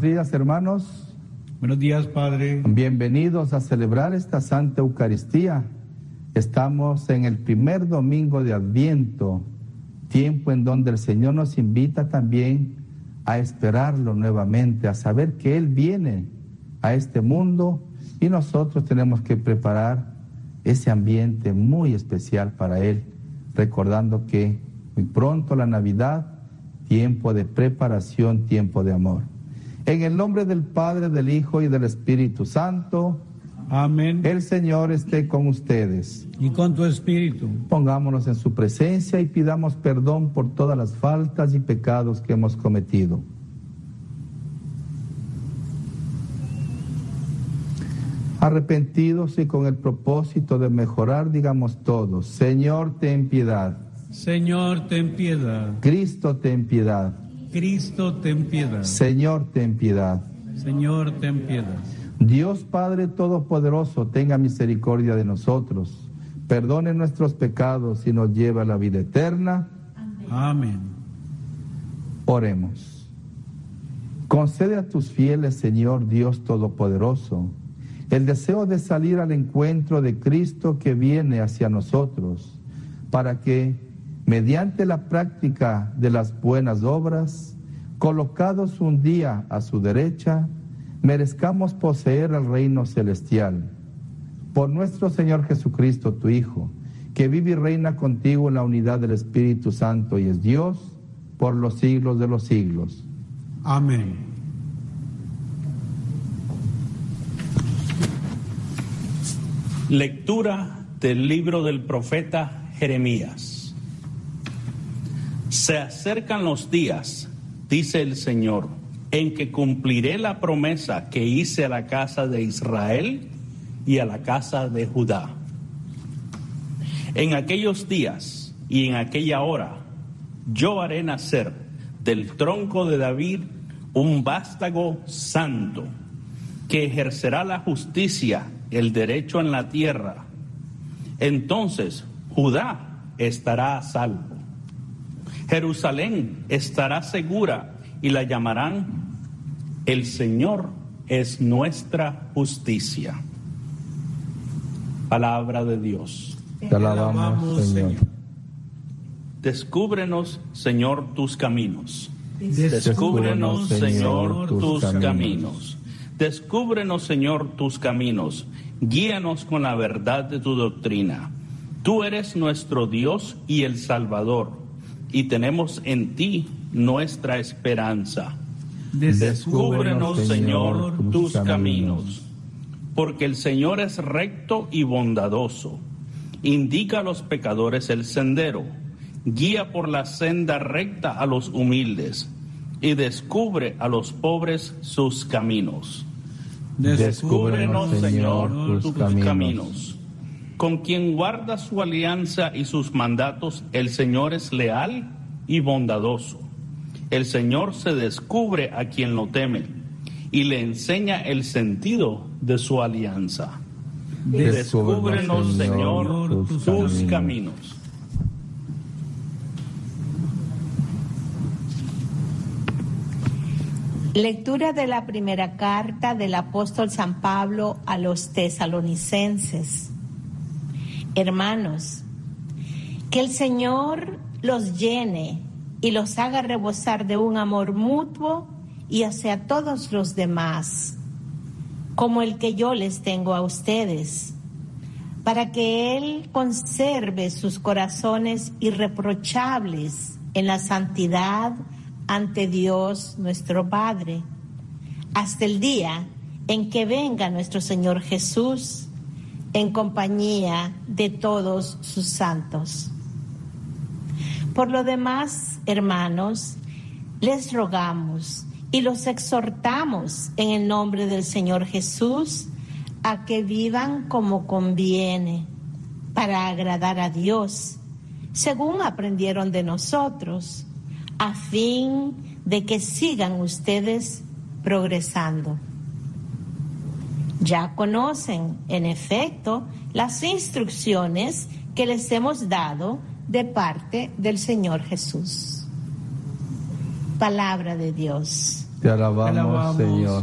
días, hermanos. Buenos días, Padre. Bienvenidos a celebrar esta Santa Eucaristía. Estamos en el primer domingo de Adviento, tiempo en donde el Señor nos invita también a esperarlo nuevamente, a saber que Él viene a este mundo y nosotros tenemos que preparar ese ambiente muy especial para Él, recordando que muy pronto la Navidad, tiempo de preparación, tiempo de amor. En el nombre del Padre, del Hijo y del Espíritu Santo. Amén. El Señor esté con ustedes. Y con tu espíritu. Pongámonos en su presencia y pidamos perdón por todas las faltas y pecados que hemos cometido. Arrepentidos y con el propósito de mejorar, digamos todos: Señor, ten piedad. Señor, ten piedad. Cristo, ten piedad. Cristo, ten piedad. Señor, ten piedad. Señor, ten piedad. Dios Padre Todopoderoso, tenga misericordia de nosotros, perdone nuestros pecados y nos lleve a la vida eterna. Amén. Oremos. Concede a tus fieles, Señor Dios Todopoderoso, el deseo de salir al encuentro de Cristo que viene hacia nosotros, para que, mediante la práctica de las buenas obras, colocados un día a su derecha, merezcamos poseer el reino celestial. Por nuestro Señor Jesucristo, tu Hijo, que vive y reina contigo en la unidad del Espíritu Santo y es Dios por los siglos de los siglos. Amén. Lectura del libro del profeta Jeremías. Se acercan los días, dice el Señor, en que cumpliré la promesa que hice a la casa de Israel y a la casa de Judá. En aquellos días y en aquella hora, yo haré nacer del tronco de David un vástago santo, que ejercerá la justicia, el derecho en la tierra. Entonces Judá estará a salvo, Jerusalén estará segura, y la llamarán: el Señor es nuestra justicia. Palabra de Dios. Te alabamos, Señor. Descúbrenos, Señor, tus caminos. Descúbrenos, Señor, tus caminos. Descúbrenos, Señor, tus caminos. Guíanos con la verdad de tu doctrina. Tú eres nuestro Dios y el Salvador, y tenemos en ti nuestra esperanza. Descúbrenos, Señor, tus caminos. Porque el Señor es recto y bondadoso. Indica a los pecadores el sendero. Guía por la senda recta a los humildes, y descubre a los pobres sus caminos. Descúbrenos, Señor, tus caminos. Con quien guarda su alianza y sus mandatos, el Señor es leal y bondadoso. El Señor se descubre a quien lo teme y le enseña el sentido de su alianza. Descúbrenos, Señor, tus caminos. Lectura de la primera carta del apóstol San Pablo a los tesalonicenses. Hermanos, que el Señor los llene y los haga rebosar de un amor mutuo y hacia todos los demás, como el que yo les tengo a ustedes, para que Él conserve sus corazones irreprochables en la santidad ante Dios nuestro Padre, hasta el día en que venga nuestro Señor Jesús en compañía de todos sus santos. Por lo demás, hermanos, les rogamos y los exhortamos en el nombre del Señor Jesús a que vivan como conviene, para agradar a Dios, según aprendieron de nosotros, a fin de que sigan ustedes progresando. Ya conocen, en efecto, las instrucciones que les hemos dado de parte del Señor Jesús. Palabra de Dios. Te alabamos, Señor.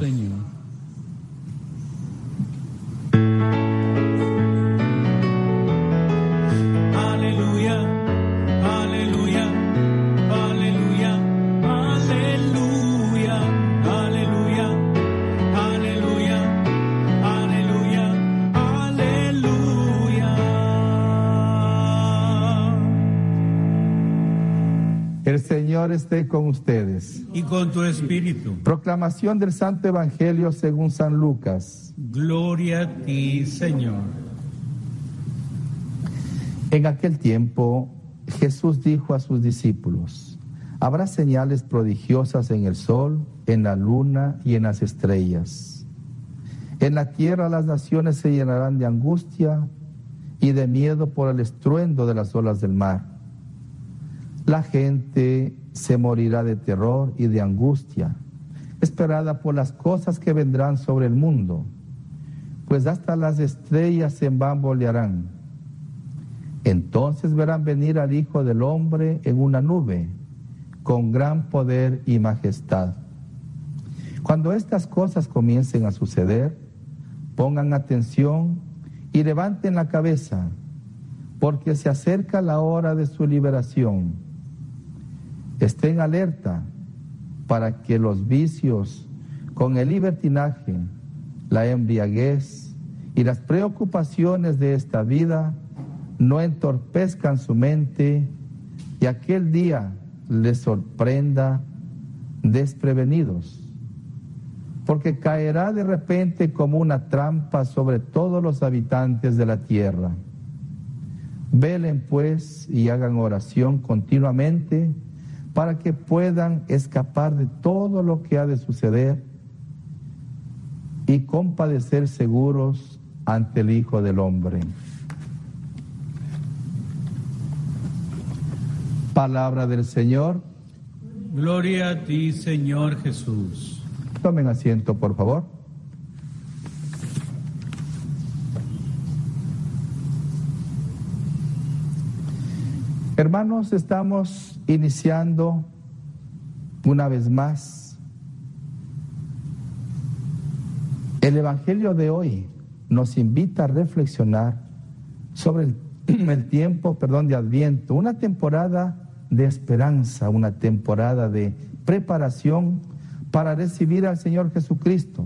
Aleluya, aleluya, aleluya, aleluya, aleluya, aleluya, aleluya, aleluya. El Señor esté con ustedes. Y con tu espíritu. Proclamación del Santo Evangelio según San Lucas. Gloria a ti, Señor. En aquel tiempo, Jesús dijo a sus discípulos: habrá señales prodigiosas en el sol, en la luna y en las estrellas. En la tierra las naciones se llenarán de angustia y de miedo por el estruendo de las olas del mar. La gente se morirá de terror y de angustia, esperada por las cosas que vendrán sobre el mundo, pues hasta las estrellas se bambolearán. Entonces verán venir al Hijo del Hombre en una nube, con gran poder y majestad. Cuando estas cosas comiencen a suceder, pongan atención y levanten la cabeza, porque se acerca la hora de su liberación. Estén alerta para que los vicios, con el libertinaje, la embriaguez y las preocupaciones de esta vida no entorpezcan su mente y aquel día les sorprenda desprevenidos, porque caerá de repente como una trampa sobre todos los habitantes de la tierra. Velen pues y hagan oración continuamente para que puedan escapar de todo lo que ha de suceder y compadecer seguros ante el Hijo del Hombre. Palabra del Señor. Gloria a ti, Señor Jesús. Tomen asiento, por favor. Hermanos, estamos iniciando una vez más. El Evangelio de hoy nos invita a reflexionar sobre el tiempo de Adviento, una temporada de esperanza, una temporada de preparación para recibir al Señor Jesucristo.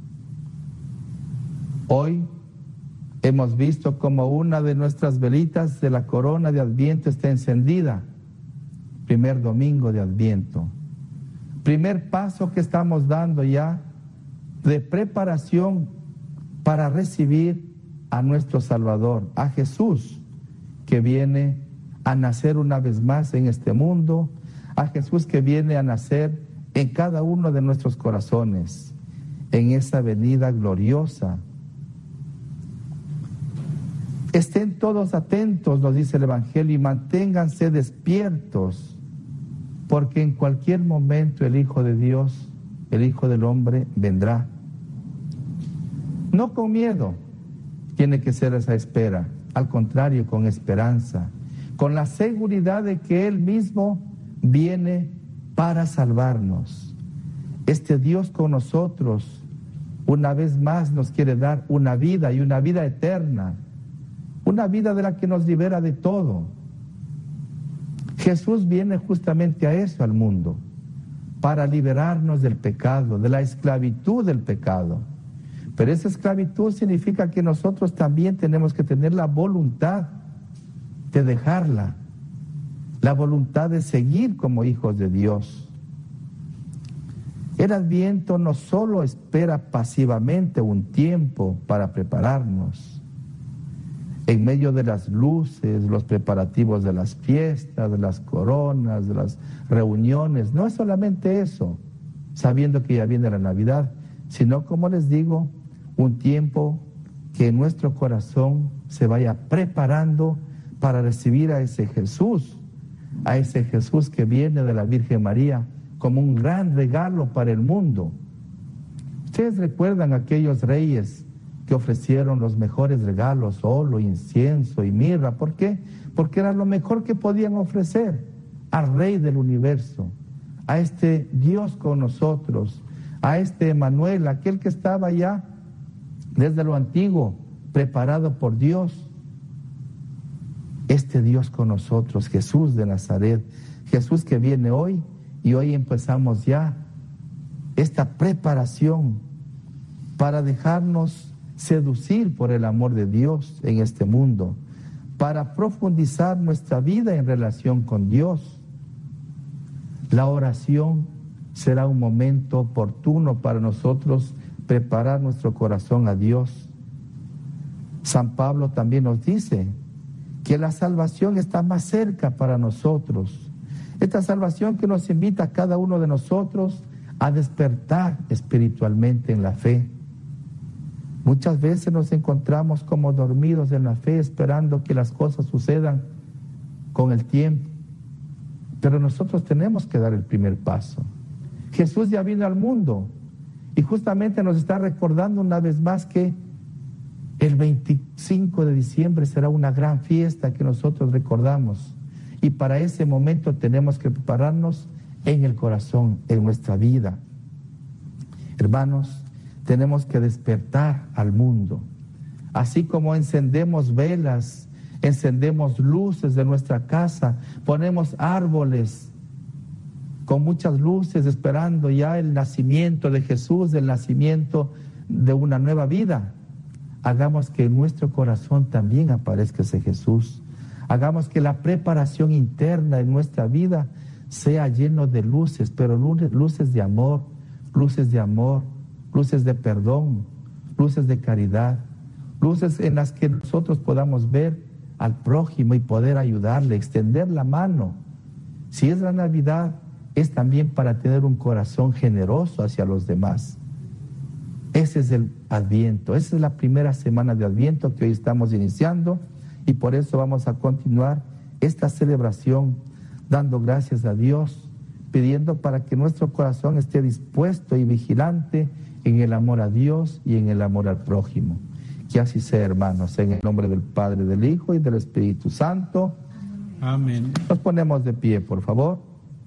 Hoy hemos visto como una de nuestras velitas de la corona de Adviento está encendida. Primer domingo de Adviento. Primer paso que estamos dando ya de preparación para recibir a nuestro Salvador, a Jesús, que viene a nacer una vez más en este mundo, a Jesús que viene a nacer en cada uno de nuestros corazones, en esa venida gloriosa. Estén todos atentos, nos dice el Evangelio, y manténganse despiertos, porque en cualquier momento el Hijo de Dios, el Hijo del Hombre, vendrá. No con miedo, tiene que ser esa espera, al contrario, con esperanza, con la seguridad de que Él mismo viene para salvarnos. Este Dios con nosotros, una vez más nos quiere dar una vida y una vida eterna, una vida de la que nos libera de todo. Jesús viene justamente a eso al mundo, para liberarnos del pecado, de la esclavitud del pecado. Pero esa esclavitud significa que nosotros también tenemos que tener la voluntad de dejarla, la voluntad de seguir como hijos de Dios. El Adviento no solo espera pasivamente un tiempo para prepararnos, en medio de las luces, los preparativos de las fiestas, de las coronas, de las reuniones. No es solamente eso, sabiendo que ya viene la Navidad, sino, como les digo, un tiempo que en nuestro corazón se vaya preparando para recibir a ese Jesús que viene de la Virgen María como un gran regalo para el mundo. Ustedes recuerdan aquellos reyes que ofrecieron los mejores regalos, oro, incienso y mirra. ¿Por qué? Porque era lo mejor que podían ofrecer al Rey del universo, a este Dios con nosotros, a este Emmanuel, aquel que estaba ya desde lo antiguo, preparado por Dios. Este Dios con nosotros, Jesús de Nazaret, Jesús que viene hoy, y hoy empezamos ya esta preparación para dejarnos seducir por el amor de Dios en este mundo, para profundizar nuestra vida en relación con Dios. La oración será un momento oportuno para nosotros preparar nuestro corazón a Dios. San Pablo también nos dice que la salvación está más cerca para nosotros. Esta salvación que nos invita a cada uno de nosotros a despertar espiritualmente en la fe. Muchas veces nos encontramos como dormidos en la fe, esperando que las cosas sucedan con el tiempo. Pero nosotros tenemos que dar el primer paso. Jesús ya vino al mundo y justamente nos está recordando una vez más que el 25 de diciembre será una gran fiesta que nosotros recordamos. Y para ese momento tenemos que prepararnos en el corazón, en nuestra vida. Hermanos, tenemos que despertar al mundo. Así como encendemos velas, encendemos luces de nuestra casa, ponemos árboles con muchas luces esperando ya el nacimiento de Jesús, el nacimiento de una nueva vida. Hagamos que en nuestro corazón también aparezca ese Jesús. Hagamos que la preparación interna en nuestra vida sea lleno de luces, pero luces de amor, luces de perdón, luces de caridad, luces en las que nosotros podamos ver al prójimo y poder ayudarle, extender la mano. Si es la Navidad, es también para tener un corazón generoso hacia los demás. Ese es el Adviento, esa es la primera semana de Adviento que hoy estamos iniciando, y por eso vamos a continuar esta celebración dando gracias a Dios, pidiendo para que nuestro corazón esté dispuesto y vigilante en el amor a Dios y en el amor al prójimo. Que así sea, hermanos, en el nombre del Padre, del Hijo y del Espíritu Santo. Amén. Nos ponemos de pie, por favor.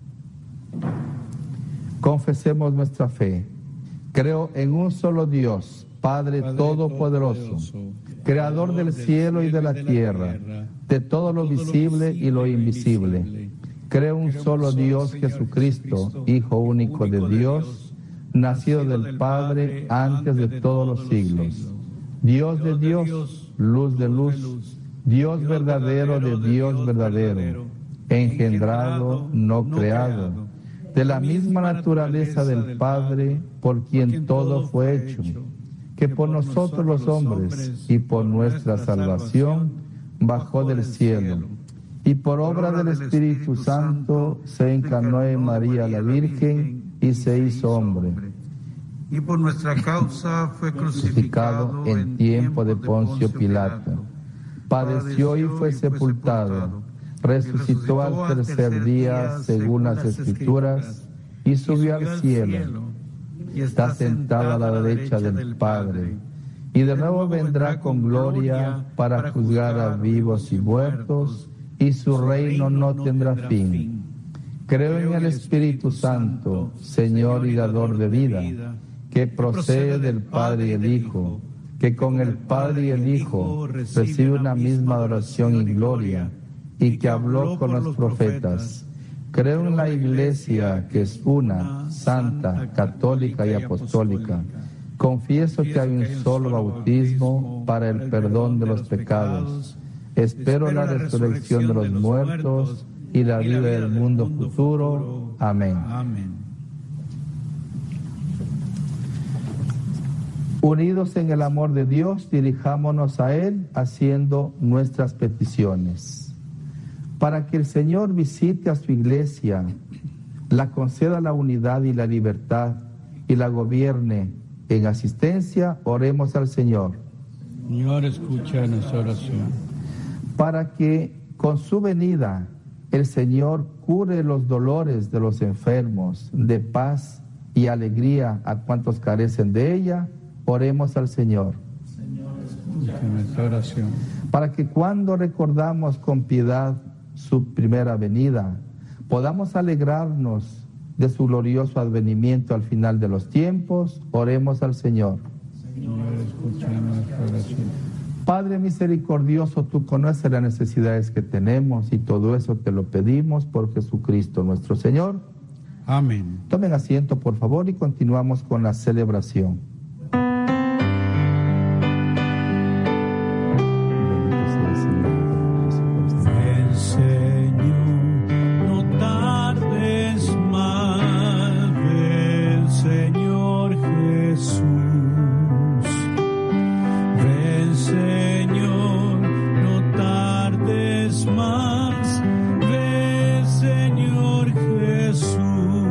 Confesemos nuestra fe. Creo en un solo Dios, Padre Todopoderoso, Creador del cielo y de la tierra, de todo lo visible y lo invisible. Creo en un solo Dios, Jesucristo, Hijo único de Dios, nacido del Padre antes de todos los siglos. Dios de Dios, luz de luz, Dios verdadero de Dios verdadero, engendrado, no creado, de la misma naturaleza del Padre, por quien todo fue hecho, que por nosotros los hombres y por nuestra salvación bajó del cielo, y por obra del Espíritu Santo se encarnó en María la Virgen y se hizo hombre. Y por nuestra causa fue crucificado en tiempo de Poncio Pilato. Padeció y fue sepultado. Resucitó al tercer día según las Escrituras y subió al cielo. Y está sentado a la derecha del Padre. Y de nuevo vendrá con gloria para juzgar a vivos y muertos, y su reino no tendrá fin. Creo en el Espíritu Santo, Señor y dador de vida, que procede del Padre y el Hijo, que con el Padre y el Hijo recibe una misma adoración y gloria, y que habló con los profetas. Creo en la Iglesia, que es una, santa, católica y apostólica. Confieso que hay un solo bautismo para el perdón de los pecados. Espero la resurrección de los muertos y la vida del mundo futuro. Amén. Unidos en el amor de Dios, dirijámonos a Él haciendo nuestras peticiones. Para que el Señor visite a su Iglesia, la conceda la unidad y la libertad, y la gobierne en asistencia, oremos al Señor. Señor, escucha nuestra oración. Para que con su venida el Señor cure los dolores de los enfermos, de paz y alegría a cuantos carecen de ella, oremos al Señor. Señor, escucha nuestra oración. Para que cuando recordamos con piedad su primera venida, podamos alegrarnos de su glorioso advenimiento al final de los tiempos, oremos al Señor. Señor, escucha nuestra oración. Padre misericordioso, tú conoces las necesidades que tenemos y todo eso te lo pedimos por Jesucristo nuestro Señor. Amén. Tomen asiento, por favor, y continuamos con la celebración. Ven, Señor, no tardes más. Ven, Señor Jesús. Ven, Señor, no tardes más. Ven, Señor Jesús.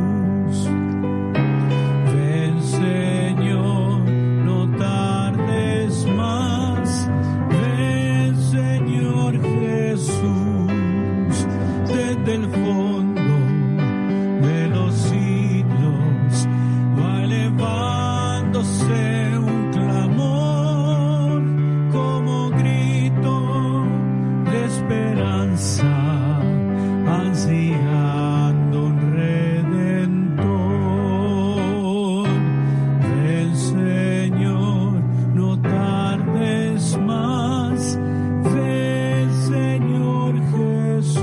Ven, Señor, no tardes más. Ven, Señor Jesús. Desde el fondo de los siglos va elevándose un clamor como grito de esperanza, ansiando un redentor. Ven, Señor, no tardes más. Ven, Señor Jesús.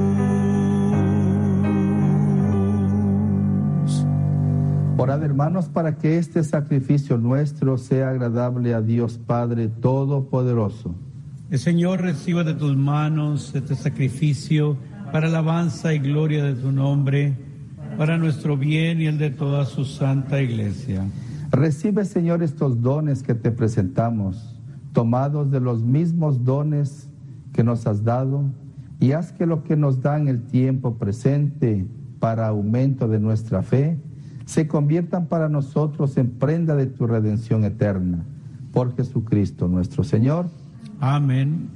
Orad, hermanos, para que este sacrificio nuestro sea agradable a Dios Padre Todopoderoso. El Señor reciba de tus manos este sacrificio para alabanza y gloria de tu nombre, para nuestro bien y el de toda su santa iglesia. Recibe, Señor, estos dones que te presentamos, tomados de los mismos dones que nos has dado, y haz que lo que nos da en el tiempo presente para aumento de nuestra fe, se conviertan para nosotros en prenda de tu redención eterna. Por Jesucristo nuestro Señor. Amén.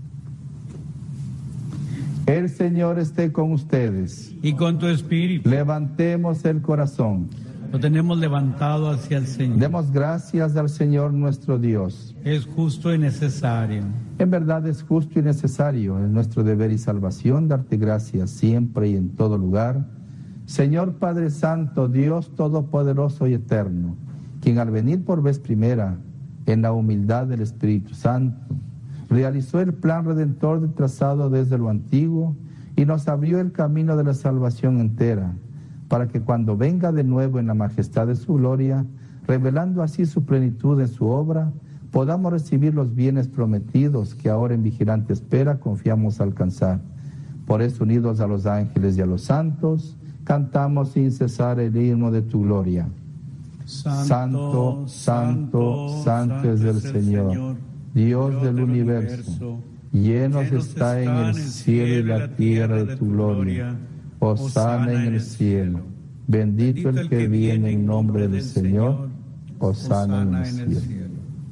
El Señor esté con ustedes. Y con tu espíritu. Levantemos el corazón. Lo tenemos levantado hacia el Señor. Demos gracias al Señor nuestro Dios. Es justo y necesario. En verdad es justo y necesario, es nuestro deber y salvación darte gracias siempre y en todo lugar. Señor Padre Santo, Dios Todopoderoso y Eterno, quien al venir por vez primera en la humildad del Espíritu Santo, realizó el plan redentor trazado desde lo antiguo y nos abrió el camino de la salvación entera, para que cuando venga de nuevo en la majestad de su gloria, revelando así su plenitud en su obra, podamos recibir los bienes prometidos que ahora en vigilante espera confiamos alcanzar. Por eso, unidos a los ángeles y a los santos, cantamos sin cesar el himno de tu gloria. Santo, santo, santo es el Señor, Dios del universo. Llenos está en el cielo y la tierra de tu gloria. Hosana en el cielo. Bendito el que viene en nombre del Señor. Hosana en el cielo.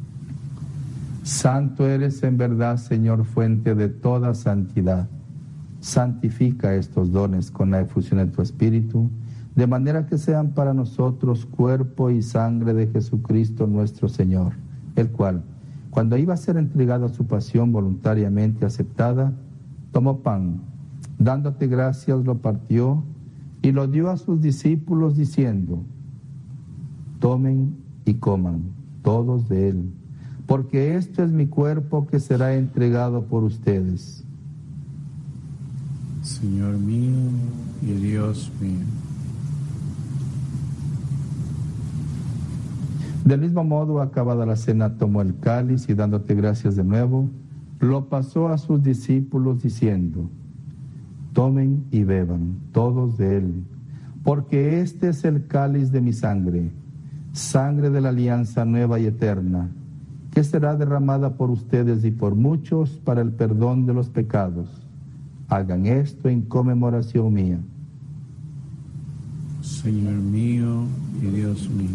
Santo eres en verdad, Señor, fuente de toda santidad. Santifica estos dones con la efusión de tu Espíritu, de manera que sean para nosotros cuerpo y sangre de Jesucristo nuestro Señor, el cual, cuando iba a ser entregado a su pasión voluntariamente aceptada, tomó pan, dándote gracias, lo partió y lo dio a sus discípulos diciendo: tomen y coman todos de él, porque esto es mi cuerpo que será entregado por ustedes. Señor mío y Dios mío. Del mismo modo, acabada la cena, tomó el cáliz y dándote gracias de nuevo, lo pasó a sus discípulos diciendo: tomen y beban todos de él, porque este es el cáliz de mi sangre, sangre de la alianza nueva y eterna, que será derramada por ustedes y por muchos para el perdón de los pecados. Hagan esto en conmemoración mía. Señor mío y Dios mío.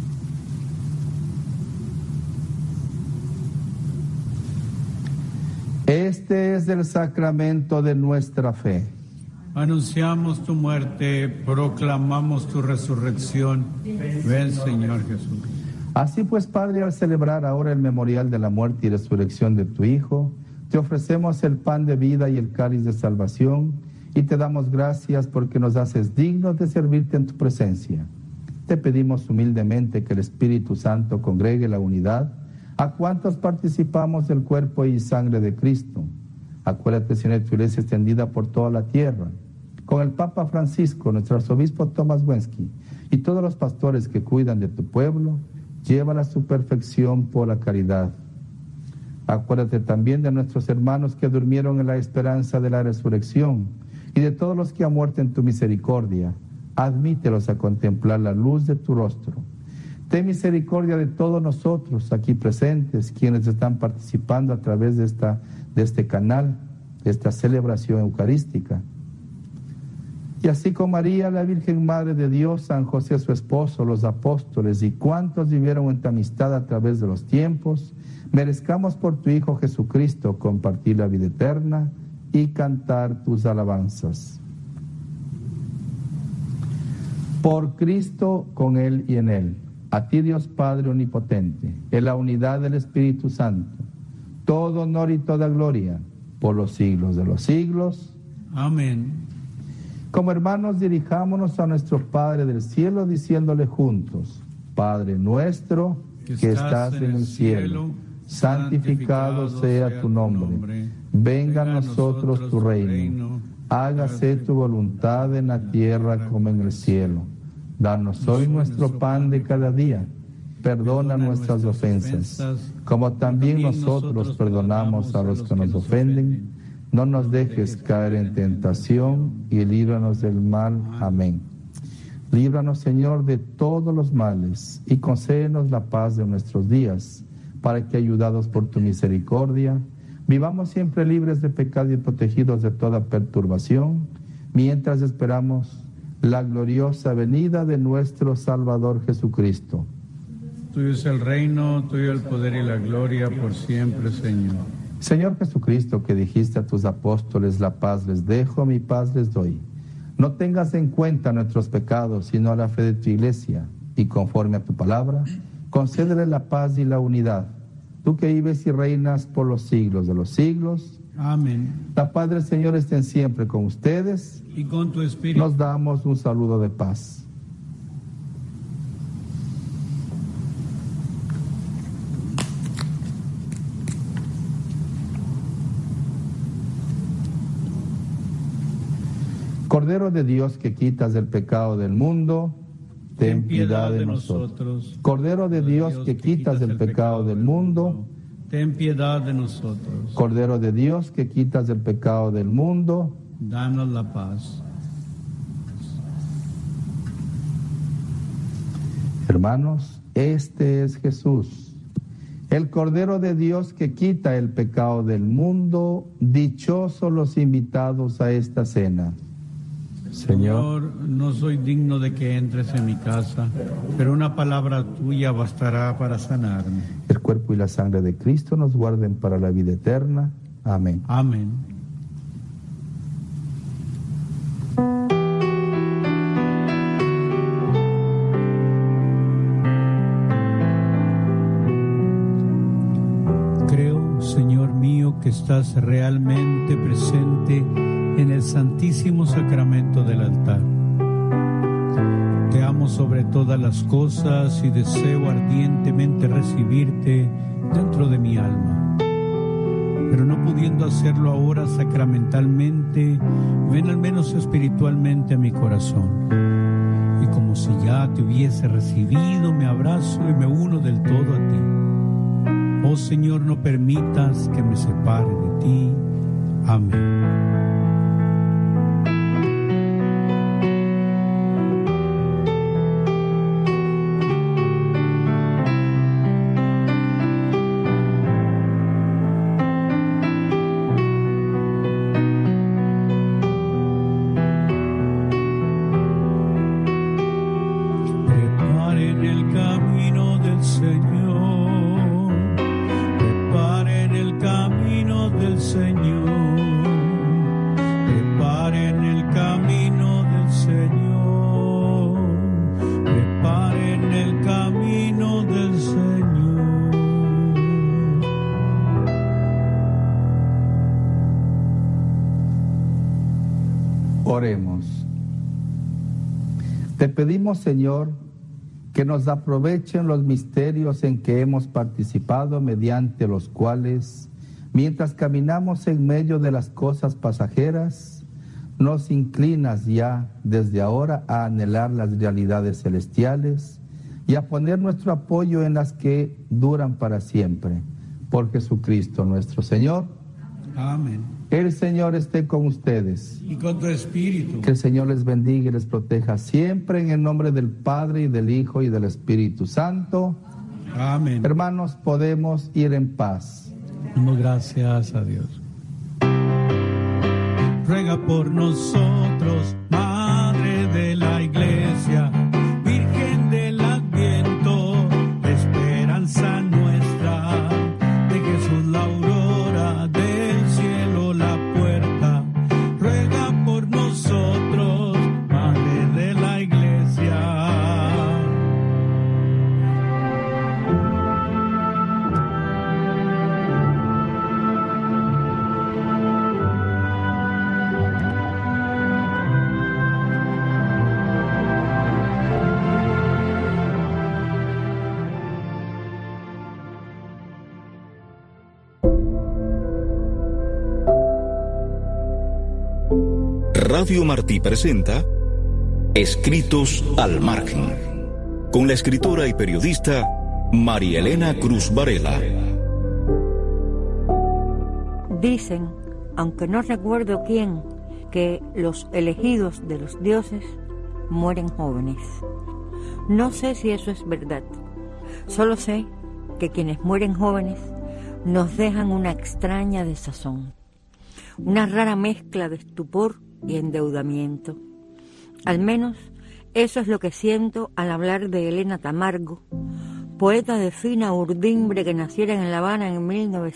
Este es el sacramento de nuestra fe. Anunciamos tu muerte, proclamamos tu resurrección. Ven, Señor Jesús. Así pues, Padre, al celebrar ahora el memorial de la muerte y resurrección de tu Hijo, te ofrecemos el pan de vida y el cáliz de salvación, y te damos gracias porque nos haces dignos de servirte en tu presencia. Te pedimos humildemente que el Espíritu Santo congregue la unidad a cuantos participamos del cuerpo y sangre de Cristo. Acuérdate, Señor, de tu iglesia extendida por toda la tierra, con el Papa Francisco, nuestro arzobispo Tomás Wensky y todos los pastores que cuidan de tu pueblo, llévala a su perfección por la caridad. Acuérdate también de nuestros hermanos que durmieron en la esperanza de la resurrección y de todos los que han muerto en tu misericordia. Admítelos a contemplar la luz de tu rostro. Ten misericordia de todos nosotros aquí presentes, quienes están participando a través de este canal, de esta celebración eucarística. Y así con María, la Virgen Madre de Dios, San José su esposo, los apóstoles y cuantos vivieron en tu amistad a través de los tiempos, merezcamos por tu Hijo Jesucristo compartir la vida eterna y cantar tus alabanzas. Por Cristo, con Él y en Él, a ti Dios Padre Omnipotente, en la unidad del Espíritu Santo, todo honor y toda gloria, por los siglos de los siglos. Amén. Como hermanos, dirijámonos a nuestro Padre del cielo, diciéndole juntos: Padre nuestro, que estás en el cielo, santificado sea tu nombre. Venga a nosotros tu reino. Hágase tu voluntad en la tierra como en el cielo. Danos hoy nuestro pan de cada día. Perdona nuestras ofensas, como también nosotros perdonamos a los que nos ofenden. No nos dejes caer en tentación y líbranos del mal. Amén. Líbranos, Señor, de todos los males y concédenos la paz de nuestros días, para que, ayudados por tu misericordia, vivamos siempre libres de pecado y protegidos de toda perturbación, mientras esperamos la gloriosa venida de nuestro Salvador Jesucristo. Tuyo es el reino, tuyo el poder y la gloria por siempre, Señor. Señor Jesucristo, que dijiste a tus apóstoles: la paz les dejo, mi paz les doy. No tengas en cuenta nuestros pecados, sino la fe de tu iglesia, y conforme a tu palabra, concédele la paz y la unidad. Tú que vives y reinas por los siglos de los siglos. Amén. La paz del Señor estén siempre con ustedes. Y con tu espíritu. Nos damos un saludo de paz. Cordero de Dios, que quitas el pecado del mundo, ten piedad de nosotros. Cordero de Dios, que quitas el pecado del mundo, ten piedad de nosotros. Cordero de Dios, que quitas el pecado del mundo, danos la paz. Hermanos, este es Jesús, el Cordero de Dios que quita el pecado del mundo. Dichosos los invitados a esta cena. Señor, no soy digno de que entres en mi casa, pero una palabra tuya bastará para sanarme. El cuerpo y la sangre de Cristo nos guarden para la vida eterna. Amén. Amén. Creo, Señor mío, que estás realmente presente en el santísimo sacramento del altar. Te amo sobre todas las cosas y deseo ardientemente recibirte dentro de mi alma. Pero no pudiendo hacerlo ahora sacramentalmente, ven al menos espiritualmente a mi corazón. Y como si ya te hubiese recibido, me abrazo y me uno del todo a ti. Oh Señor, no permitas que me separe de ti. Amén. Oremos. Te pedimos, Señor, que nos aprovechen los misterios en que hemos participado, mediante los cuales, mientras caminamos en medio de las cosas pasajeras, nos inclinas ya desde ahora a anhelar las realidades celestiales y a poner nuestro apoyo en las que duran para siempre. Por Jesucristo nuestro Señor. Amén. El Señor esté con ustedes. Y con tu espíritu. Que el Señor les bendiga y les proteja siempre, en el nombre del Padre, y del Hijo, y del Espíritu Santo. Amén. Hermanos, podemos ir en paz. Damos gracias a Dios. Ruega por nosotros, Madre de la Iglesia, Virgen del Adviento, esperanza nuestra, de Jesús la aurora, del cielo la puerta. Ruega por nosotros, Madre de la Iglesia. Radio Martí presenta Escritos al Margen, con la escritora y periodista María Elena Cruz Varela. Dicen, aunque no recuerdo quién, que los elegidos de los dioses mueren jóvenes. No sé si eso es verdad. Solo sé que quienes mueren jóvenes nos dejan una extraña desazón, una rara mezcla de estupor y endeudamiento. Al menos eso es lo que siento al hablar de Elena Tamargo, poeta de fina urdimbre que naciera en La Habana en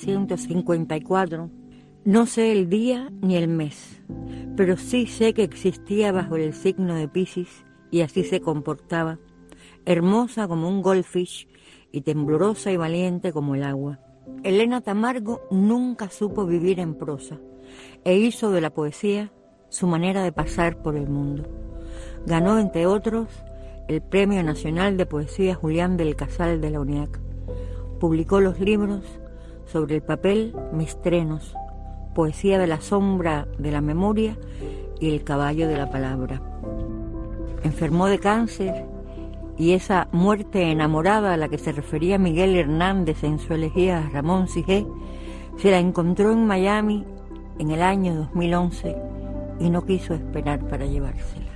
1954. No sé el día ni el mes, pero sí sé que existía bajo el signo de Piscis y así se comportaba, hermosa como un goldfish y temblorosa y valiente como el agua. Elena Tamargo nunca supo vivir en prosa e hizo de la poesía su manera de pasar por el mundo. Ganó, entre otros, el Premio Nacional de Poesía Julián del Casal de la UNIAC. Publicó los libros Sobre el papel, mis trenos, Poesía de la sombra de la memoria y El caballo de la palabra. Enfermó de cáncer y esa muerte enamorada a la que se refería Miguel Hernández en su elegía a Ramón Sigé se la encontró en Miami en el año 2011 y no quiso esperar para llevársela.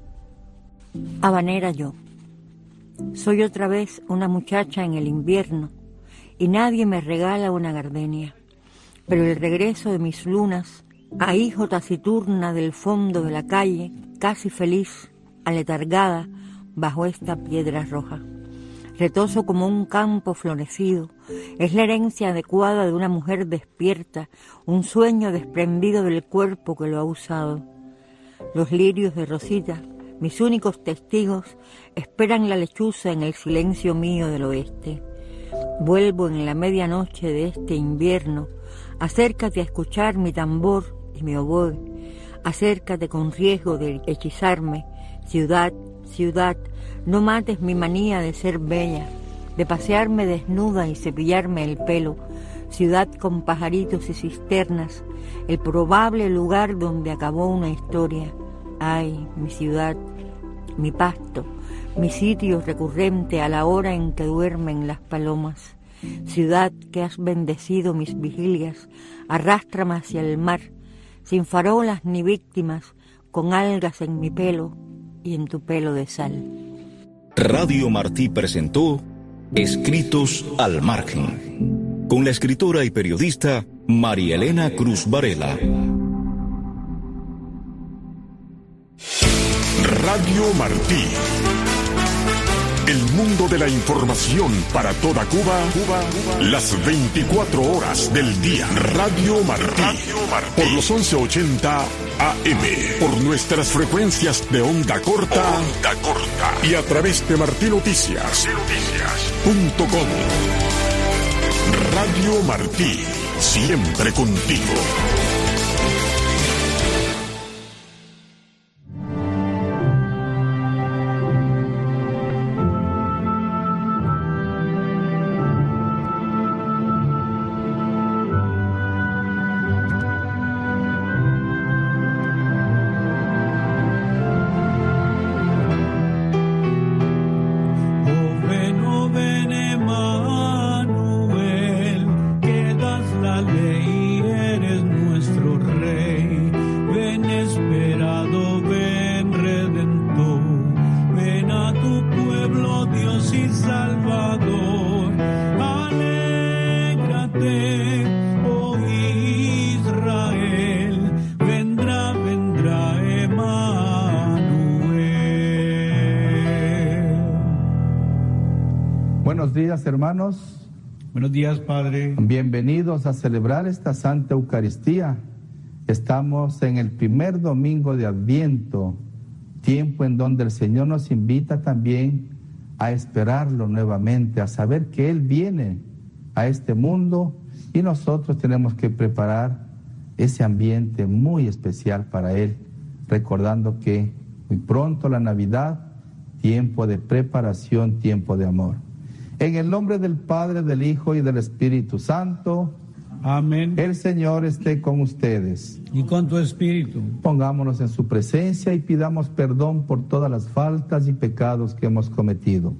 Habanera yo. Soy otra vez una muchacha en el invierno y nadie me regala una gardenia, pero el regreso de mis lunas, ahijo taciturna del fondo de la calle, casi feliz, aletargada bajo esta piedra roja. Retoso como un campo florecido, es la herencia adecuada de una mujer despierta, un sueño desprendido del cuerpo que lo ha usado. Los lirios de Rosita, mis únicos testigos, esperan la lechuza en el silencio mío del oeste. Vuelvo en la medianoche de este invierno, acércate a escuchar mi tambor y mi oboe, acércate con riesgo de hechizarme, ciudad, ciudad, no mates mi manía de ser bella, de pasearme desnuda y cepillarme el pelo, ciudad con pajaritos y cisternas, el probable lugar donde acabó una historia. Ay, mi ciudad, mi pasto, mi sitio recurrente a la hora en que duermen las palomas. Ciudad que has bendecido mis vigilias, arrástrame hacia el mar, sin farolas ni víctimas, con algas en mi pelo y en tu pelo de sal. Radio Martí presentó Escritos al Margen, con la escritora y periodista María Elena Cruz Varela. Radio Martí. El mundo de la información para toda Cuba, las 24 horas del día. Radio Martí. Por los 1180 AM. Por nuestras frecuencias de onda corta. Y a través de martinoticias.com. Radio Martí. Siempre contigo. Buenos días, hermanos. Buenos días, Padre. Bienvenidos a celebrar esta Santa Eucaristía. Estamos en el primer domingo de Adviento, tiempo en donde el Señor nos invita también a esperarlo nuevamente, a saber que Él viene a este mundo y nosotros tenemos que preparar ese ambiente muy especial para Él, recordando que muy pronto la Navidad, tiempo de preparación, tiempo de amor. En el nombre del Padre, del Hijo y del Espíritu Santo. Amén. El Señor esté con ustedes. Y con tu espíritu. Pongámonos en su presencia y pidamos perdón por todas las faltas y pecados que hemos cometido.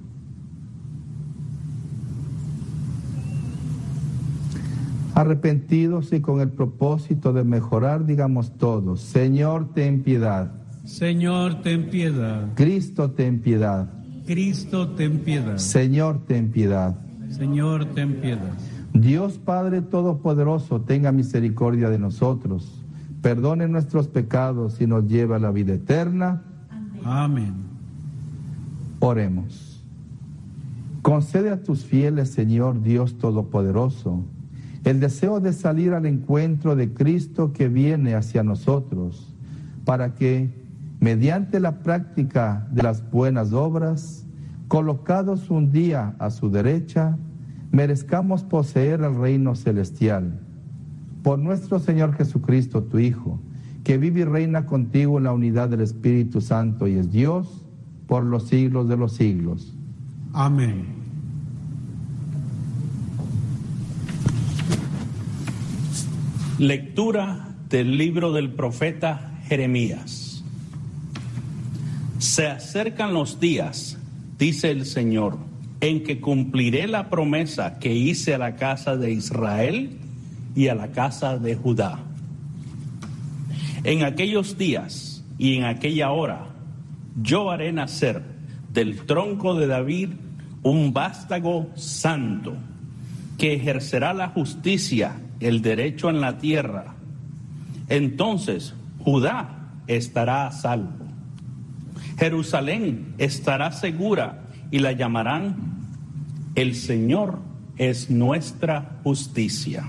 Arrepentidos y con el propósito de mejorar, digamos todos: Señor, ten piedad. Señor, ten piedad. Cristo, ten piedad. Cristo, ten piedad. Señor, ten piedad. Señor, ten piedad. Dios Padre Todopoderoso, tenga misericordia de nosotros, perdone nuestros pecados y nos lleve a la vida eterna. Amén. Oremos. Concede a tus fieles, Señor Dios Todopoderoso, el deseo de salir al encuentro de Cristo que viene hacia nosotros, para que, mediante la práctica de las buenas obras, colocados un día a su derecha, merezcamos poseer el reino celestial. Por nuestro Señor Jesucristo, tu Hijo, que vive y reina contigo en la unidad del Espíritu Santo y es Dios por los siglos de los siglos. Amén. Lectura del libro del profeta Jeremías. Se acercan los días, dice el Señor, en que cumpliré la promesa que hice a la casa de Israel y a la casa de Judá. En aquellos días y en aquella hora, yo haré nacer del tronco de David un vástago santo, que ejercerá la justicia, el derecho en la tierra. Entonces Judá estará a salvo, Jerusalén estará segura, y la llamarán: el Señor es nuestra justicia.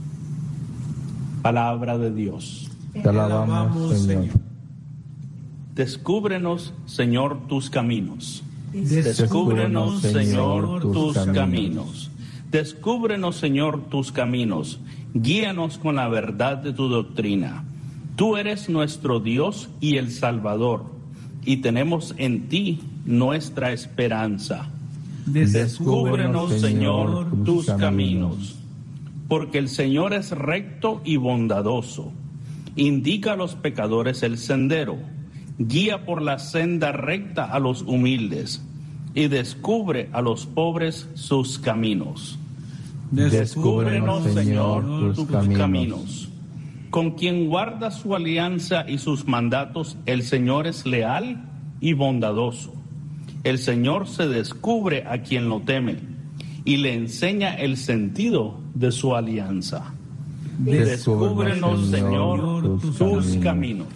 Palabra de Dios. Te alabamos, Señor. Descúbrenos, Señor, tus caminos. Descúbrenos, Señor, tus caminos. Descúbrenos, Señor, tus caminos. Guíanos con la verdad de tu doctrina. Tú eres nuestro Dios y el Salvador, y tenemos en ti nuestra esperanza. Descúbrenos, Señor, tus caminos. Porque el Señor es recto y bondadoso. Indica a los pecadores el sendero. Guía por la senda recta a los humildes, y descubre a los pobres sus caminos. Descúbrenos, Señor, tus caminos. Con quien guarda su alianza y sus mandatos, el Señor es leal y bondadoso. El Señor se descubre a quien lo teme y le enseña el sentido de su alianza. Descúbrenos, Señor, tus caminos.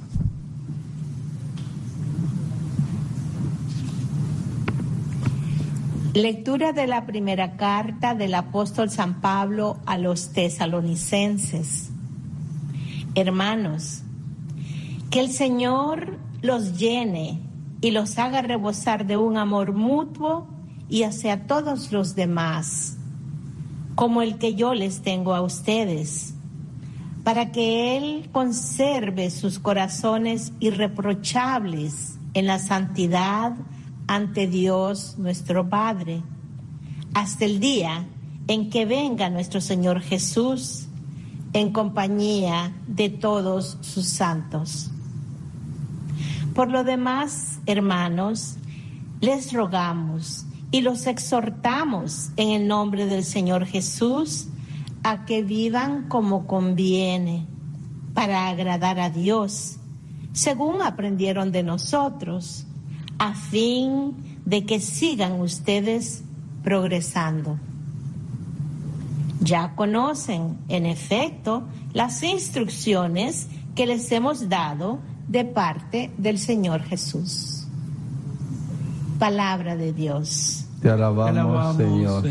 Lectura de la primera carta del apóstol San Pablo a los tesalonicenses. Hermanos, que el Señor los llene y los haga rebosar de un amor mutuo y hacia todos los demás, como el que yo les tengo a ustedes, para que Él conserve sus corazones irreprochables en la santidad ante Dios nuestro Padre, hasta el día en que venga nuestro Señor Jesús en compañía de todos sus santos. Por lo demás, hermanos, les rogamos y los exhortamos en el nombre del Señor Jesús a que vivan como conviene, para agradar a Dios, según aprendieron de nosotros, a fin de que sigan ustedes progresando. Ya conocen, en efecto, las instrucciones que les hemos dado de parte del Señor Jesús. Palabra de Dios. Te alabamos, Señor.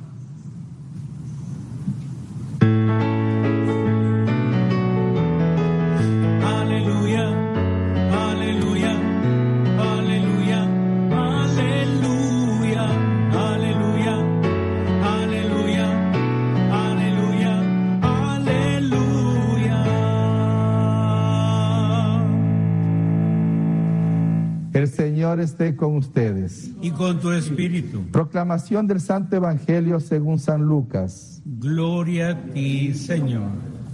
El Señor esté con ustedes. Y con tu espíritu. Proclamación del Santo Evangelio según San Lucas. Gloria a ti, Señor.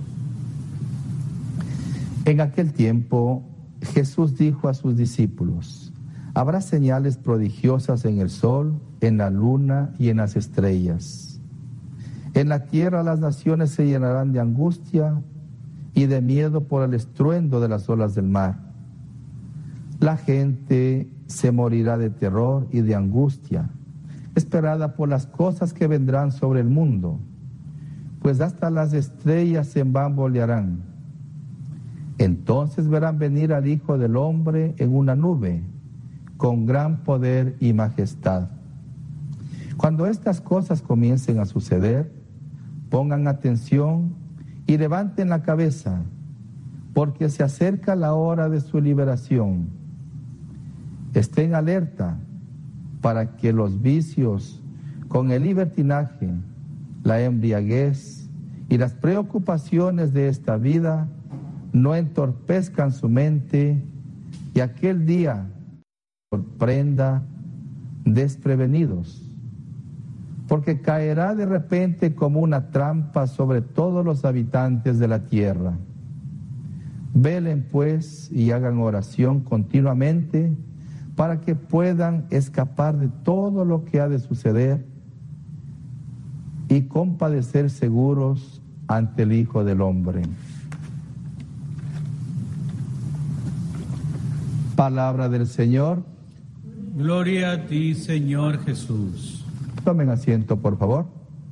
En aquel tiempo, Jesús dijo a sus discípulos: habrá señales prodigiosas en el sol, en la luna y en las estrellas. En la tierra las naciones se llenarán de angustia y de miedo por el estruendo de las olas del mar. La gente se morirá de terror y de angustia, esperada por las cosas que vendrán sobre el mundo, pues hasta las estrellas se bambolearán. Entonces verán venir al Hijo del Hombre en una nube, con gran poder y majestad. Cuando estas cosas comiencen a suceder, pongan atención y levanten la cabeza, porque se acerca la hora de su liberación. Estén alerta para que los vicios con el libertinaje, la embriaguez y las preocupaciones de esta vida no entorpezcan su mente y aquel día sorprenda desprevenidos, porque caerá de repente como una trampa sobre todos los habitantes de la tierra. Velen pues y hagan oración continuamente para que puedan escapar de todo lo que ha de suceder y compadecer seguros ante el Hijo del Hombre. Palabra del Señor. Gloria a ti, Señor Jesús. Tomen asiento, por favor.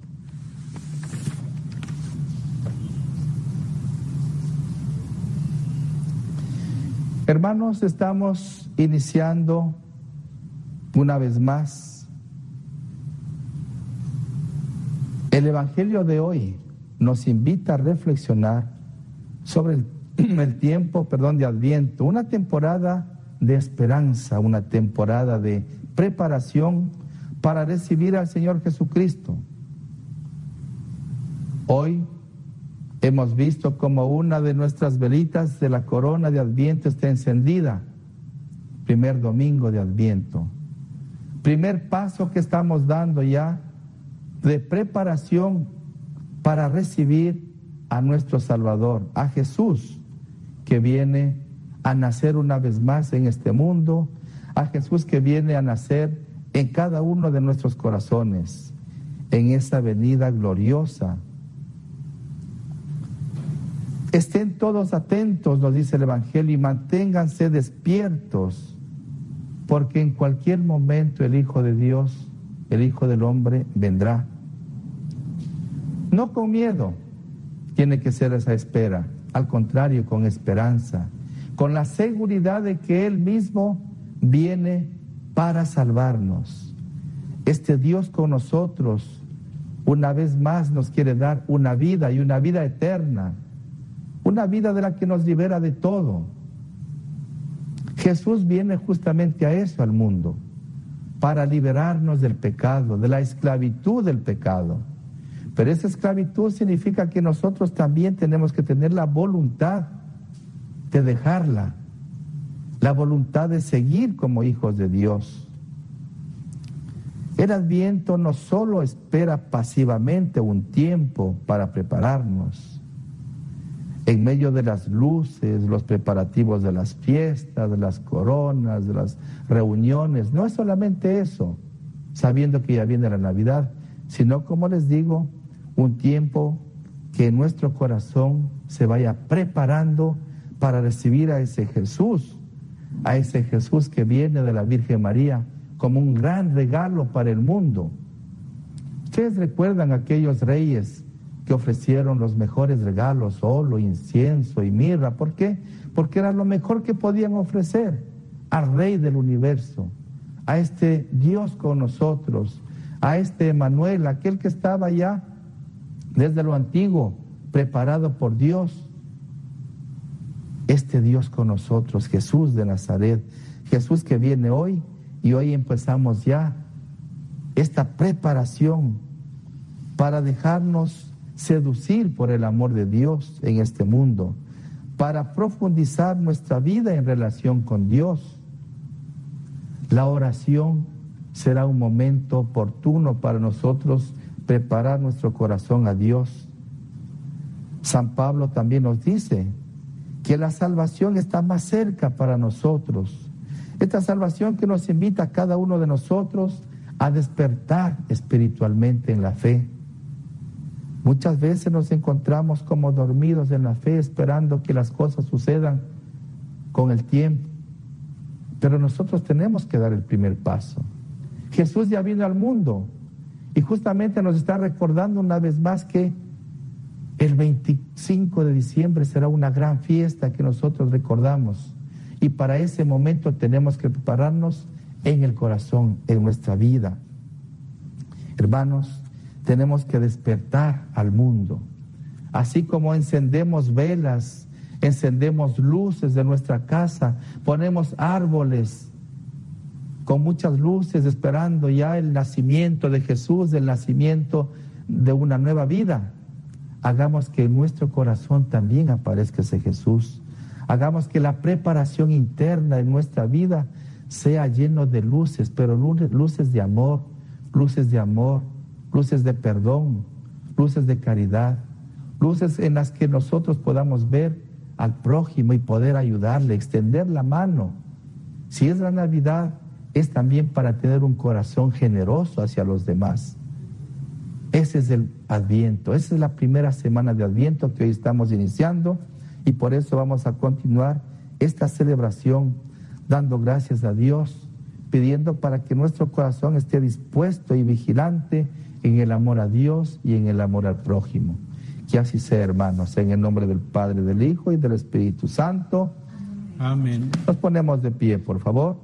Hermanos, estamos iniciando una vez más. El Evangelio de hoy nos invita a reflexionar sobre el tiempo de Adviento, una temporada de esperanza, una temporada de preparación para recibir al Señor Jesucristo. Hoy hemos visto como una de nuestras velitas de la corona de Adviento está encendida. Primer domingo de Adviento. Primer paso que estamos dando ya de preparación para recibir a nuestro Salvador, a Jesús, que viene a nacer una vez más en este mundo, a Jesús que viene a nacer en cada uno de nuestros corazones, en esa venida gloriosa. Estén todos atentos, nos dice el Evangelio, y manténganse despiertos, porque en cualquier momento el Hijo de Dios, el Hijo del Hombre, vendrá. No con miedo, tiene que ser esa espera, al contrario, con esperanza, con la seguridad de que Él mismo viene para salvarnos. Este Dios con nosotros, una vez más nos quiere dar una vida y una vida eterna, una vida de la que nos libera de todo. Jesús viene justamente a eso al mundo, para liberarnos del pecado, de la esclavitud del pecado. Pero esa esclavitud significa que nosotros también tenemos que tener la voluntad de dejarla, la voluntad de seguir como hijos de Dios. El Adviento no solo espera pasivamente un tiempo para prepararnos, en medio de las luces, los preparativos de las fiestas, de las coronas, de las reuniones. No es solamente eso, sabiendo que ya viene la Navidad, sino, como les digo, un tiempo que en nuestro corazón se vaya preparando para recibir a ese Jesús que viene de la Virgen María como un gran regalo para el mundo. ¿Ustedes recuerdan aquellos reyes que ofrecieron los mejores regalos, oro, incienso y mirra? ¿Por qué? Porque era lo mejor que podían ofrecer al Rey del universo, a este Dios con nosotros, a este Emmanuel, aquel que estaba ya desde lo antiguo, preparado por Dios. Este Dios con nosotros, Jesús de Nazaret, Jesús que viene hoy, y hoy empezamos ya esta preparación para dejarnos seducir por el amor de Dios en este mundo, para profundizar nuestra vida en relación con Dios. La oración será un momento oportuno para nosotros preparar nuestro corazón a Dios. San Pablo también nos dice que la salvación está más cerca para nosotros. Esta salvación que nos invita a cada uno de nosotros a despertar espiritualmente en la fe. Muchas veces nos encontramos como dormidos en la fe, esperando que las cosas sucedan con el tiempo. Pero nosotros tenemos que dar el primer paso. Jesús ya vino al mundo y justamente nos está recordando una vez más que el 25 de diciembre será una gran fiesta que nosotros recordamos. Y para ese momento tenemos que prepararnos en el corazón, en nuestra vida. Hermanos, tenemos que despertar al mundo. Así como encendemos velas, encendemos luces de nuestra casa, ponemos árboles con muchas luces esperando ya el nacimiento de Jesús, el nacimiento de una nueva vida. Hagamos que en nuestro corazón también aparezca ese Jesús. Hagamos que la preparación interna en nuestra vida sea lleno de luces, pero luces de amor, luces de perdón, luces de caridad, luces en las que nosotros podamos ver al prójimo y poder ayudarle, extender la mano. Si es la Navidad, es también para tener un corazón generoso hacia los demás. Ese es el Adviento, esa es la primera semana de Adviento que hoy estamos iniciando, y por eso vamos a continuar esta celebración dando gracias a Dios, pidiendo para que nuestro corazón esté dispuesto y vigilante en el amor a Dios y en el amor al prójimo. Que así sea, hermanos, en el nombre del Padre, del Hijo y del Espíritu Santo. Amén. Nos ponemos de pie, por favor.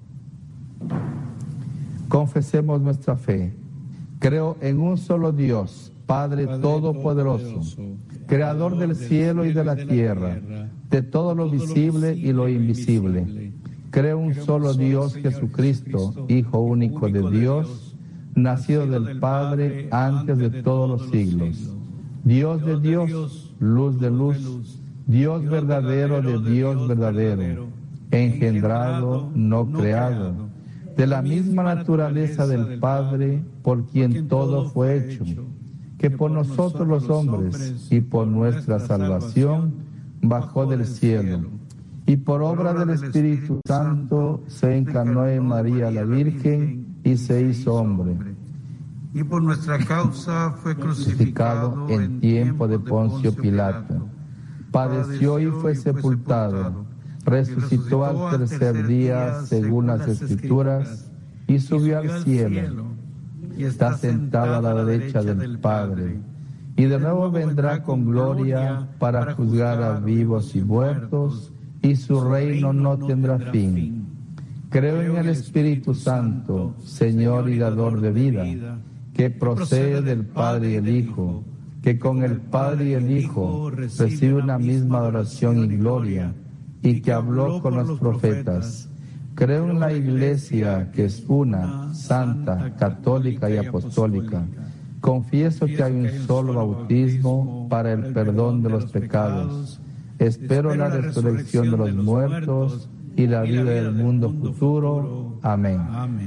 Confesemos nuestra fe. Creo en un solo Dios, Padre Todopoderoso, Creador del cielo y de la tierra, de todo lo visible y lo invisible. Creo en un solo Dios, Jesucristo, Hijo único de Dios, nacido del Padre antes de todos los siglos. Dios de Dios, luz de luz, Dios verdadero de Dios verdadero, engendrado, no creado, de la misma naturaleza del Padre, por quien todo fue hecho, que por nosotros los hombres y por nuestra salvación bajó del cielo, y por obra del Espíritu Santo se encarnó en María la Virgen y se hizo hombre. Y por nuestra causa fue crucificado en tiempo de Poncio Pilato. Padeció y fue sepultado. Resucitó al tercer día según las Escrituras y subió al cielo. Y está sentado a la derecha del Padre. Y de nuevo vendrá con gloria para juzgar a vivos y muertos, y su reino no tendrá fin. Creo en el Espíritu Santo, Señor y dador de vida, que procede del Padre y el Hijo, que con el Padre y el Hijo recibe una misma adoración y gloria, y que habló con los profetas. Creo en la Iglesia, que es una, santa, católica y apostólica. Confieso que hay un solo bautismo para el perdón de los pecados. Espero la resurrección de los muertos y la vida del mundo futuro. Amén.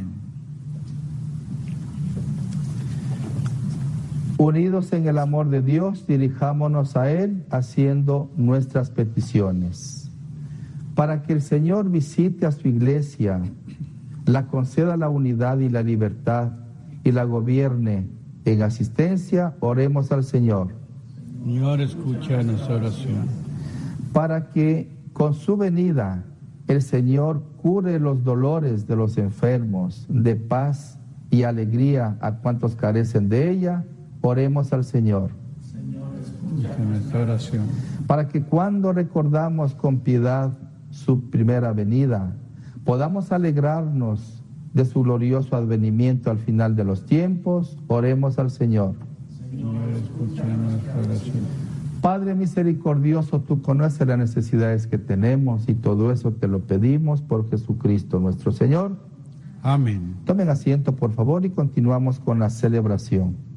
Unidos en el amor de Dios, dirijámonos a Él haciendo nuestras peticiones. Para que el Señor visite a su Iglesia, la conceda la unidad y la libertad y la gobierne en asistencia, oremos al Señor. Señor, escucha nuestra oración. Para que con su venida el Señor cure los dolores de los enfermos, de paz y alegría a cuantos carecen de ella, oremos al Señor. Señor, escucha nuestra oración. Para que cuando recordamos con piedad su primera venida, podamos alegrarnos de su glorioso advenimiento al final de los tiempos, oremos al Señor. Señor, escucha nuestra oración. Padre misericordioso, tú conoces las necesidades que tenemos y todo eso te lo pedimos por Jesucristo nuestro Señor. Amén. Tomen asiento, por favor, y continuamos con la celebración.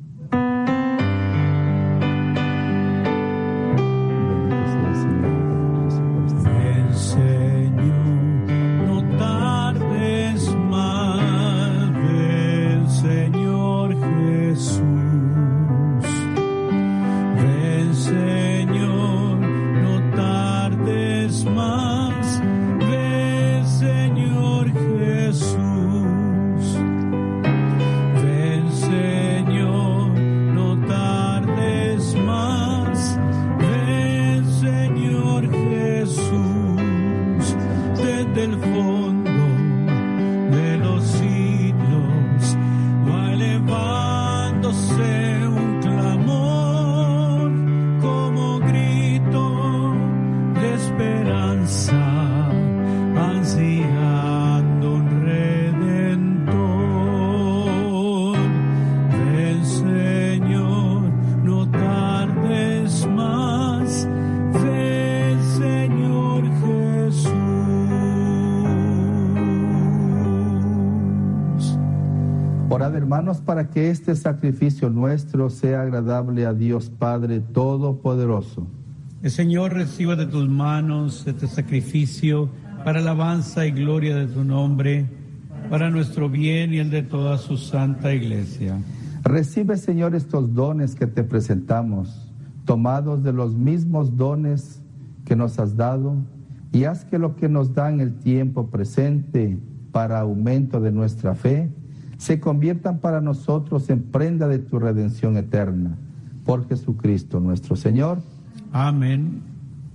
Orad, hermanos, para que este sacrificio nuestro sea agradable a Dios Padre Todopoderoso. El Señor reciba de tus manos este sacrificio para alabanza y gloria de tu nombre, para nuestro bien y el de toda su santa iglesia. Recibe, Señor, estos dones que te presentamos, tomados de los mismos dones que nos has dado, y haz que lo que nos da en el tiempo presente para aumento de nuestra fe, se conviertan para nosotros en prenda de tu redención eterna. Por Jesucristo nuestro Señor. Amén.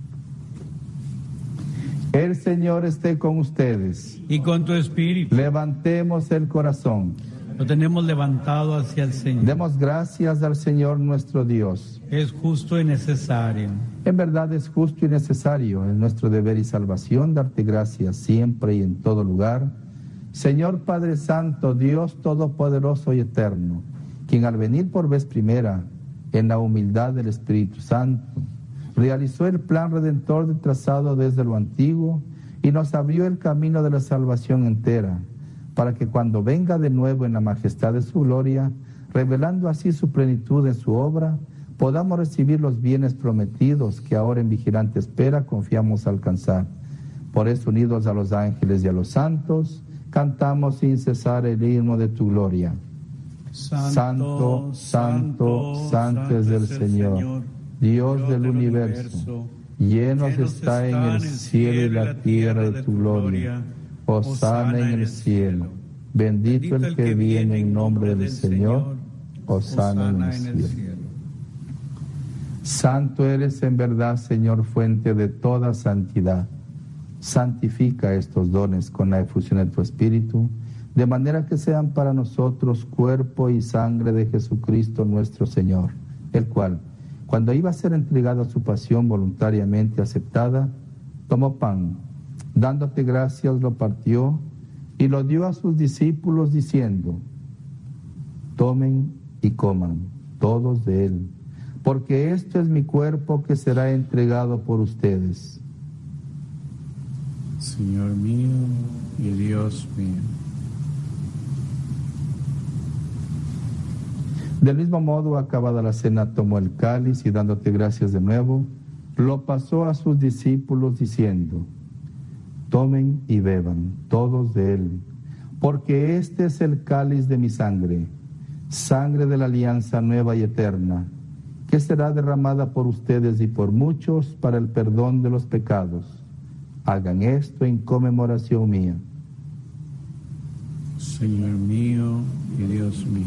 El Señor esté con ustedes. Y con tu espíritu. Levantemos el corazón. Lo tenemos levantado hacia el Señor. Demos gracias al Señor nuestro Dios. Es justo y necesario. En verdad es justo y necesario, es nuestro deber y salvación darte gracias siempre y en todo lugar. Señor Padre Santo, Dios Todopoderoso y Eterno, quien al venir por vez primera en la humildad del Espíritu Santo, realizó el plan redentor trazado desde lo antiguo y nos abrió el camino de la salvación entera, para que cuando venga de nuevo en la majestad de su gloria, revelando así su plenitud en su obra, podamos recibir los bienes prometidos que ahora en vigilante espera confiamos alcanzar. Por eso, unidos a los ángeles y a los santos, cantamos sin cesar el himno de tu gloria. Santo, santo, santo es el Señor, Dios del universo. Llenos está en el cielo y la tierra de tu gloria. Hosana en el cielo. Bendito el que viene en nombre del Señor. Hosana en el cielo. Santo eres en verdad, Señor, fuente de toda santidad. Santifica estos dones con la efusión de tu Espíritu, de manera que sean para nosotros cuerpo y sangre de Jesucristo nuestro Señor, el cual, cuando iba a ser entregado a su pasión voluntariamente aceptada, tomó pan, dándote gracias, lo partió y lo dio a sus discípulos diciendo: tomen y coman todos de él, porque esto es mi cuerpo que será entregado por ustedes. Señor mío y Dios mío. Del mismo modo, acabada la cena, tomó el cáliz y dándote gracias de nuevo, lo pasó a sus discípulos diciendo: tomen y beban todos de él, porque este es el cáliz de mi sangre, sangre de la alianza nueva y eterna, que será derramada por ustedes y por muchos para el perdón de los pecados. Hagan esto en conmemoración mía. Señor mío y Dios mío.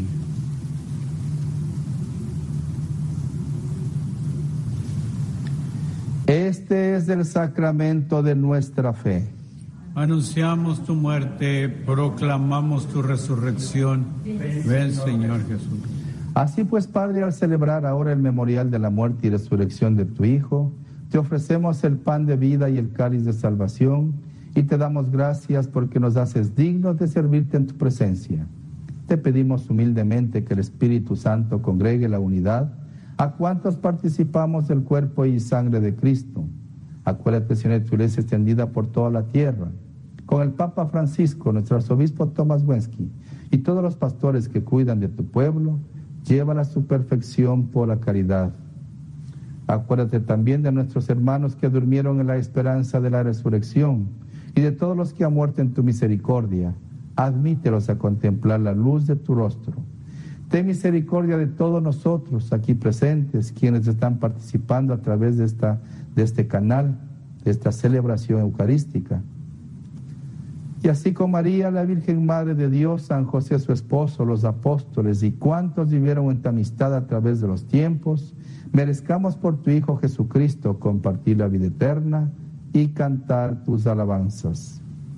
Este es el sacramento de nuestra fe. Anunciamos tu muerte, proclamamos tu resurrección. Ven, Señor Jesús. Así pues, Padre, al celebrar ahora el memorial de la muerte y resurrección de tu Hijo, te ofrecemos el pan de vida y el cáliz de salvación, y te damos gracias porque nos haces dignos de servirte en tu presencia. Te pedimos humildemente que el Espíritu Santo congregue la unidad a cuantos participamos del cuerpo y sangre de Cristo. Acuérdate, Señor, de tu iglesia extendida por toda la tierra, con el Papa Francisco, nuestro arzobispo Tomás Wensky, y todos los pastores que cuidan de tu pueblo, llévala a su perfección por la caridad. Acuérdate también de nuestros hermanos que durmieron en la esperanza de la resurrección, y de todos los que han muerto en tu misericordia. Admítelos a contemplar la luz de tu rostro. Ten misericordia de todos nosotros aquí presentes, quienes están participando a través de este canal, de esta celebración eucarística. Y así con María, la Virgen Madre de Dios, San José su esposo, los apóstoles y cuantos vivieron en tu amistad a través de los tiempos, merezcamos por tu Hijo Jesucristo compartir la vida eterna y cantar tus alabanzas.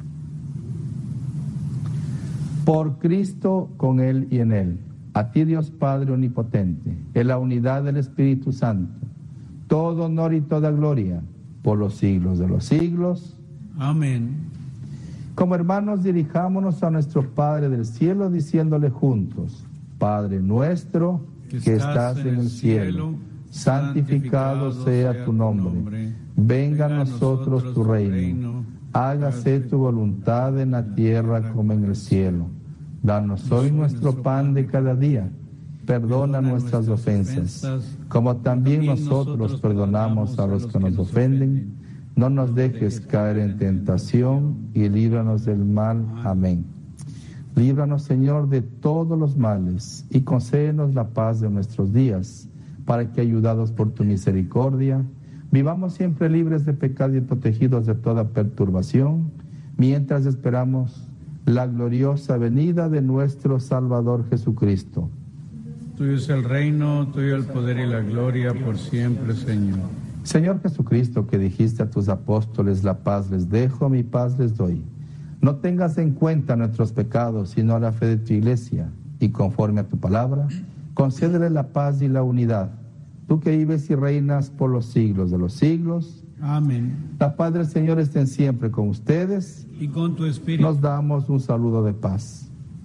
Por Cristo, con Él y en Él, a ti Dios Padre Omnipotente, en la unidad del Espíritu Santo, todo honor y toda gloria, por los siglos de los siglos. Amén. Como hermanos, dirijámonos a nuestro Padre del cielo, diciéndole juntos: Padre nuestro, que estás en el cielo, santificado sea tu nombre. Venga a nosotros tu reino. Hágase tu voluntad en la tierra como en el cielo. Danos hoy nuestro pan de cada día. Perdona nuestras ofensas, como también nosotros perdonamos a los que nos ofenden. No nos dejes caer en tentación y líbranos del mal. Amén. Líbranos, Señor, de todos los males y concédenos la paz de nuestros días, para que, ayudados por tu misericordia, vivamos siempre libres de pecado y protegidos de toda perturbación, mientras esperamos la gloriosa venida de nuestro Salvador Jesucristo. Tuyo es el reino, tuyo el poder y la gloria por siempre, Señor. Señor Jesucristo, que dijiste a tus apóstoles: la paz les dejo, mi paz les doy. No tengas en cuenta nuestros pecados, sino la fe de tu iglesia, y conforme a tu palabra, concédele la paz y la unidad. Tú que vives y reinas por los siglos de los siglos. Amén. La paz del Señor estén siempre con ustedes. Y con tu espíritu. Nos damos un saludo de paz.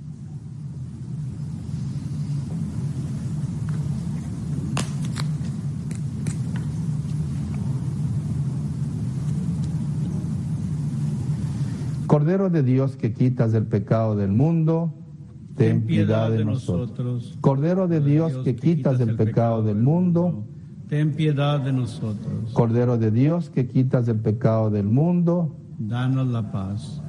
Cordero de Dios, que quitas el pecado del mundo, ten piedad de nosotros. Cordero de Dios, que quitas el pecado del mundo, ten piedad de nosotros. Cordero de Dios, que quitas el pecado del mundo, danos la paz.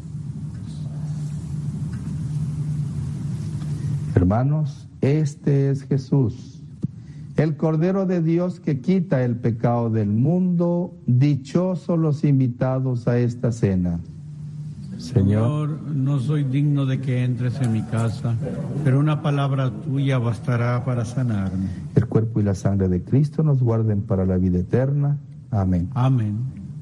Hermanos, este es Jesús, el Cordero de Dios que quita el pecado del mundo. Dichosos los invitados a esta cena. Señor, no soy digno de que entres en mi casa, pero una palabra tuya bastará para sanarme. El cuerpo y la sangre de Cristo nos guarden para la vida eterna. Amén. Amén.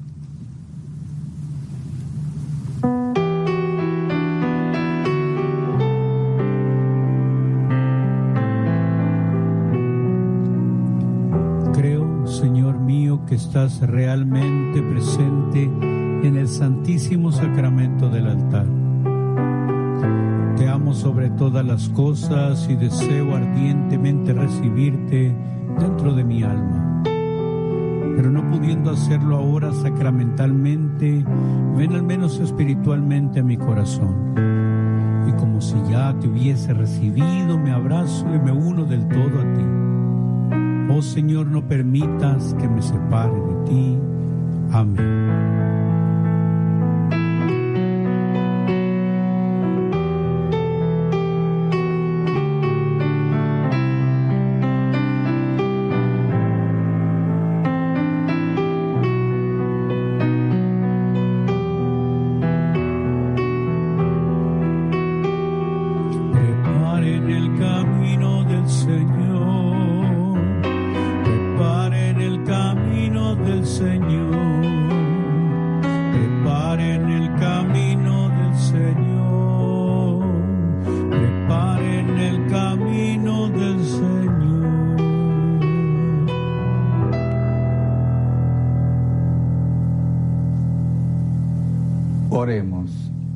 Creo, Señor mío, que estás realmente presente en el santísimo sacramento del altar. Te amo sobre todas las cosas y deseo ardientemente recibirte dentro de mi alma. Pero no pudiendo hacerlo ahora sacramentalmente, ven al menos espiritualmente a mi corazón. Y como si ya te hubiese recibido, me abrazo y me uno del todo a ti. Oh Señor, no permitas que me separe de ti. Amén. Oremos.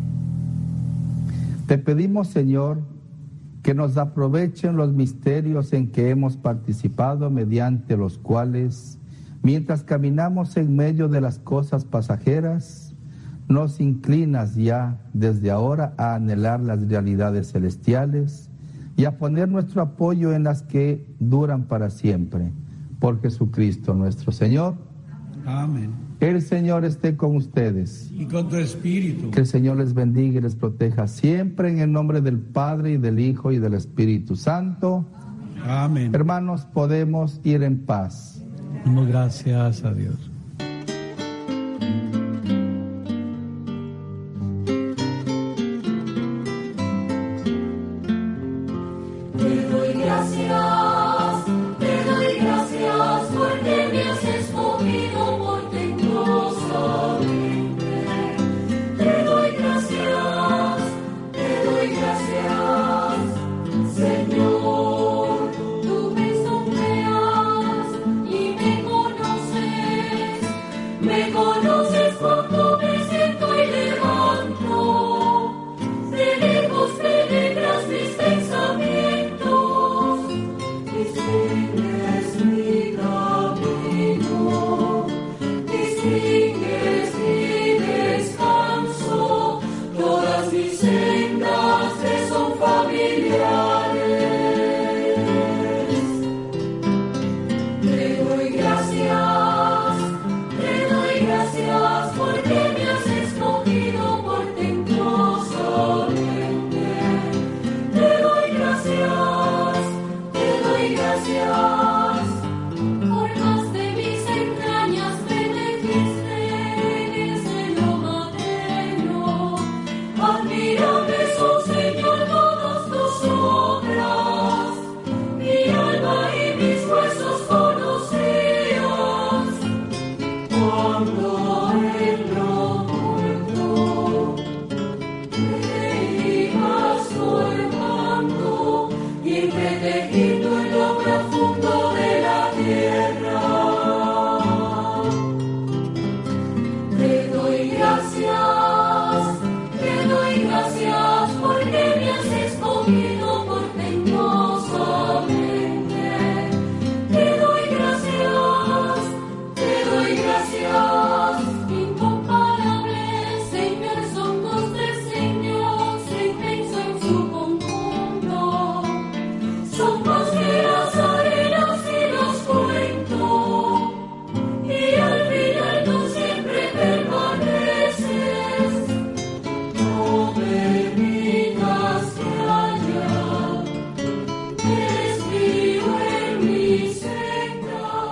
Te pedimos, Señor, que nos aprovechen los misterios en que hemos participado, mediante los cuales, mientras caminamos en medio de las cosas pasajeras, nos inclinas ya desde ahora a anhelar las realidades celestiales y a poner nuestro apoyo en las que duran para siempre. Por Jesucristo nuestro Señor. Amén. El Señor esté con ustedes. Y con tu espíritu. Que el Señor les bendiga y les proteja siempre, en el nombre del Padre, y del Hijo, y del Espíritu Santo. Amén. Hermanos, podemos ir en paz. Damos gracias a Dios. Su